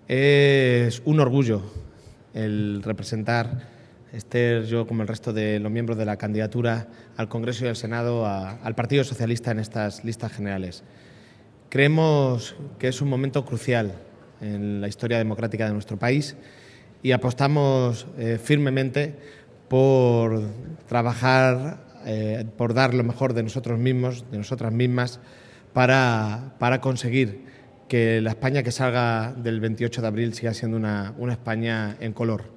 Es un orgullo el representar, Esther, yo como el resto de los miembros de la candidatura al Congreso y al Senado al Partido Socialista en estas listas generales. Creemos que es un momento crucial en la historia democrática de nuestro país y apostamos firmemente por trabajar, por dar lo mejor de nosotros mismos, de nosotras mismas, para conseguir que la España que salga del 28 de abril siga siendo una España en color.